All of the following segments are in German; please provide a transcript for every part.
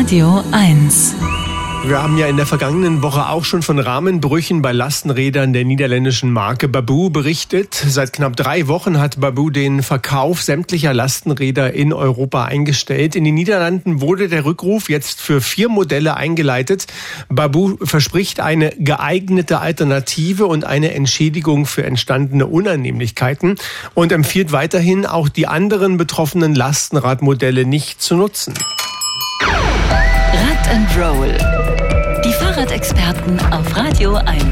Radio 1. Wir haben ja in der vergangenen Woche auch schon von Rahmenbrüchen bei Lastenrädern der niederländischen Marke Babboe berichtet. Seit knapp 3 Wochen hat Babboe den Verkauf sämtlicher Lastenräder in Europa eingestellt. In den Niederlanden wurde der Rückruf jetzt für 4 Modelle eingeleitet. Babboe verspricht eine geeignete Alternative und eine Entschädigung für entstandene Unannehmlichkeiten und empfiehlt weiterhin, auch die anderen betroffenen Lastenradmodelle nicht zu nutzen. Rad and Roll. Die Fahrradexperten auf Radio 1.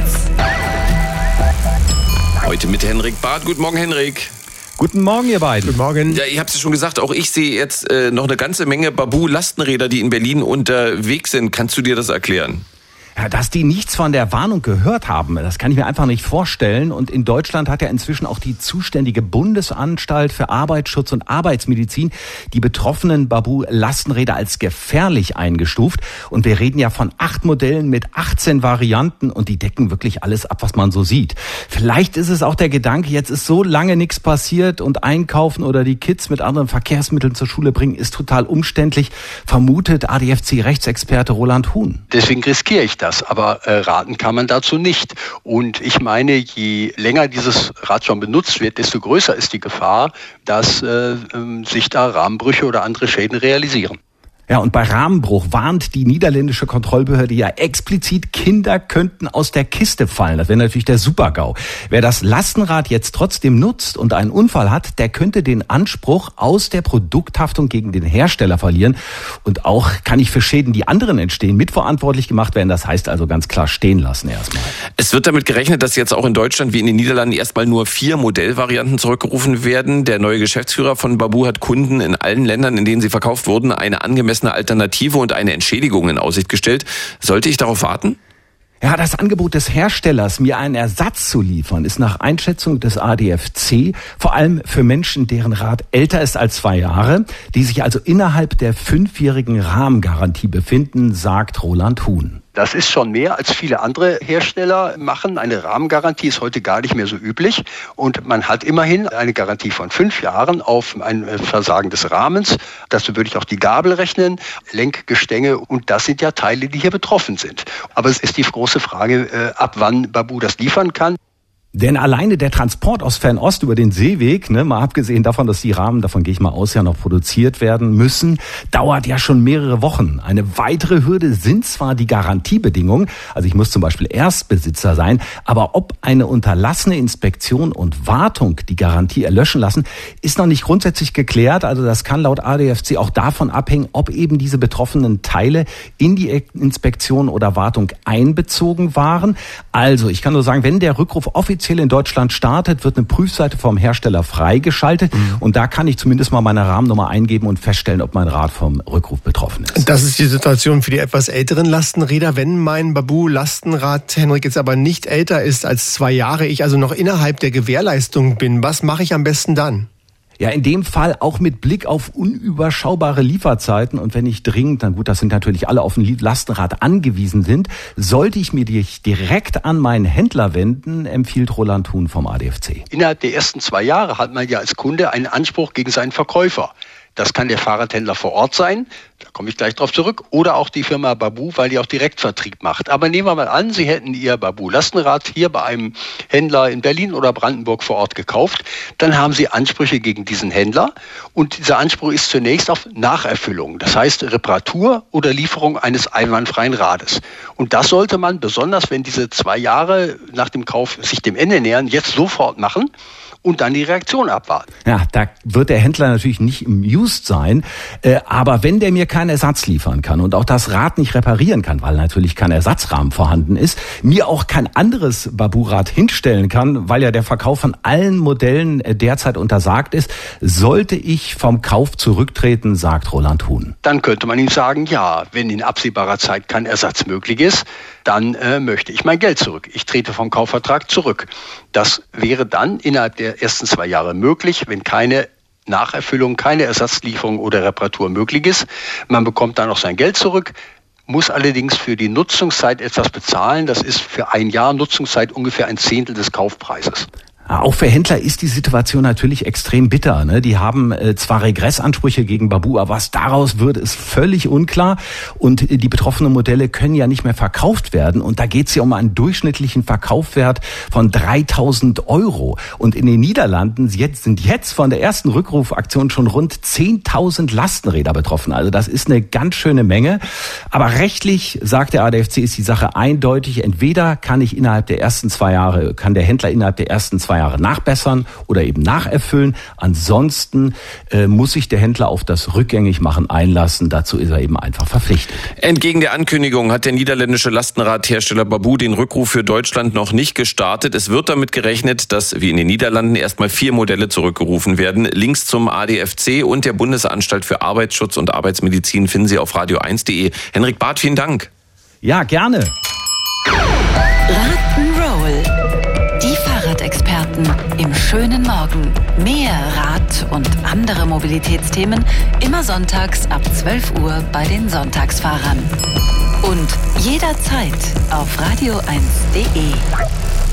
Heute mit Henrik Barth. Guten Morgen, Henrik. Guten Morgen, ihr beiden. Guten Morgen. Ja, ihr habt es schon gesagt, auch ich sehe jetzt noch eine ganze Menge Babboe-Lastenräder, die in Berlin unterwegs sind. Kannst du dir das erklären? Ja, dass die nichts von der Warnung gehört haben, das kann ich mir einfach nicht vorstellen. Und in Deutschland hat ja inzwischen auch die zuständige Bundesanstalt für Arbeitsschutz und Arbeitsmedizin die betroffenen Babboe-Lastenräder als gefährlich eingestuft. Und wir reden ja von 8 Modellen mit 18 Varianten und die decken wirklich alles ab, was man so sieht. Vielleicht ist es auch der Gedanke, jetzt ist so lange nichts passiert und einkaufen oder die Kids mit anderen Verkehrsmitteln zur Schule bringen, ist total umständlich, vermutet ADFC-Rechtsexperte Roland Huhn. Deswegen riskiere ich das. Aber raten kann man dazu nicht. Und ich meine, je länger dieses Rad schon benutzt wird, desto größer ist die Gefahr, dass sich da Rahmenbrüche oder andere Schäden realisieren. Ja, und bei Rahmenbruch warnt die niederländische Kontrollbehörde ja explizit, Kinder könnten aus der Kiste fallen. Das wäre natürlich der Super-GAU. Wer das Lastenrad jetzt trotzdem nutzt und einen Unfall hat, der könnte den Anspruch aus der Produkthaftung gegen den Hersteller verlieren. Und auch kann ich für Schäden, die anderen entstehen, mitverantwortlich gemacht werden. Das heißt also ganz klar stehen lassen erstmal. Es wird damit gerechnet, dass jetzt auch in Deutschland wie in den Niederlanden erstmal nur 4 Modellvarianten zurückgerufen werden. Der neue Geschäftsführer von Babboe hat Kunden in allen Ländern, in denen sie verkauft wurden, eine angemessene Alternative und eine Entschädigung in Aussicht gestellt. Sollte ich darauf warten? Ja, das Angebot des Herstellers, mir einen Ersatz zu liefern, ist nach Einschätzung des ADFC vor allem für Menschen, deren Rad älter ist als 2 Jahre, die sich also innerhalb der 5-jährigen Rahmengarantie befinden, sagt Roland Huhn. Das ist schon mehr, als viele andere Hersteller machen. Eine Rahmengarantie ist heute gar nicht mehr so üblich. Und man hat immerhin eine Garantie von 5 Jahren auf ein Versagen des Rahmens. Dazu würde ich auch die Gabel rechnen, Lenkgestänge. Und das sind ja Teile, die hier betroffen sind. Aber es ist die große Frage, ab wann Babboe das liefern kann. Denn alleine der Transport aus Fernost über den Seeweg, mal abgesehen davon, dass die Rahmen, davon gehe ich mal aus, ja noch produziert werden müssen, dauert ja schon mehrere Wochen. Eine weitere Hürde sind zwar die Garantiebedingungen, also ich muss zum Beispiel Erstbesitzer sein, aber ob eine unterlassene Inspektion und Wartung die Garantie erlöschen lassen, ist noch nicht grundsätzlich geklärt. Also das kann laut ADFC auch davon abhängen, ob eben diese betroffenen Teile in die Inspektion oder Wartung einbezogen waren. Also ich kann nur sagen, wenn der Rückruf offiziell in Deutschland startet, wird eine Prüfseite vom Hersteller freigeschaltet. Und da kann ich zumindest mal meine Rahmennummer eingeben und feststellen, ob mein Rad vom Rückruf betroffen ist. Das ist die Situation für die etwas älteren Lastenräder. Wenn mein Babboe-Lastenrad, Henrik, jetzt aber nicht älter ist als 2 Jahre, ich also noch innerhalb der Gewährleistung bin, was mache ich am besten dann? Ja, in dem Fall auch mit Blick auf unüberschaubare Lieferzeiten und wenn ich dringend, dann gut, das sind natürlich alle auf ein Lastenrad angewiesen sind, sollte ich mich direkt an meinen Händler wenden, empfiehlt Roland Huhn vom ADFC. Innerhalb der ersten 2 Jahre hat man ja als Kunde einen Anspruch gegen seinen Verkäufer. Das kann der Fahrradhändler vor Ort sein, da komme ich gleich drauf zurück, oder auch die Firma Babboe, weil die auch Direktvertrieb macht. Aber nehmen wir mal an, Sie hätten Ihr Babboe-Lastenrad hier bei einem Händler in Berlin oder Brandenburg vor Ort gekauft. Dann haben Sie Ansprüche gegen diesen Händler und dieser Anspruch ist zunächst auf Nacherfüllung. Das heißt Reparatur oder Lieferung eines einwandfreien Rades. Und das sollte man, besonders wenn diese 2 Jahre nach dem Kauf sich dem Ende nähern, jetzt sofort machen. Und dann die Reaktion abwarten. Ja, da wird der Händler natürlich nicht amused sein, aber wenn der mir keinen Ersatz liefern kann und auch das Rad nicht reparieren kann, weil natürlich kein Ersatzrahmen vorhanden ist, mir auch kein anderes Babboe-Rad hinstellen kann, weil ja der Verkauf von allen Modellen derzeit untersagt ist, sollte ich vom Kauf zurücktreten, sagt Roland Huhn. Dann könnte man ihm sagen, ja, wenn in absehbarer Zeit kein Ersatz möglich ist, dann möchte ich mein Geld zurück. Ich trete vom Kaufvertrag zurück. Das wäre dann innerhalb der ersten 2 Jahre möglich, wenn keine Nacherfüllung, keine Ersatzlieferung oder Reparatur möglich ist. Man bekommt dann auch sein Geld zurück, muss allerdings für die Nutzungszeit etwas bezahlen. Das ist für 1 Jahr Nutzungszeit ungefähr 1/10 des Kaufpreises. Auch für Händler ist die Situation natürlich extrem bitter. Ne? Die haben zwar Regressansprüche gegen Baboo, aber was daraus wird, ist völlig unklar. Und die betroffenen Modelle können ja nicht mehr verkauft werden. Und da geht es ja um einen durchschnittlichen Verkaufswert von 3.000 €. Und in den Niederlanden sind jetzt von der ersten Rückrufaktion schon rund 10.000 Lastenräder betroffen. Also das ist eine ganz schöne Menge. Aber rechtlich, sagt der ADFC, ist die Sache eindeutig. Entweder kann der Händler innerhalb der ersten 2 Jahre nachbessern oder eben nacherfüllen. Ansonsten muss sich der Händler auf das Rückgängigmachen einlassen. Dazu ist er eben einfach verpflichtet. Entgegen der Ankündigung hat der niederländische Lastenradhersteller Baboo den Rückruf für Deutschland noch nicht gestartet. Es wird damit gerechnet, dass wie in den Niederlanden erstmal 4 Modelle zurückgerufen werden. Links zum ADFC und der Bundesanstalt für Arbeitsschutz und Arbeitsmedizin finden Sie auf radio1.de. Henrik Barth, vielen Dank. Ja, gerne. Rock'n'Roll. Die Fahrradexperten im schönen Morgen. Mehr Rad- und andere Mobilitätsthemen immer sonntags ab 12 Uhr bei den Sonntagsfahrern. Und jederzeit auf radio1.de.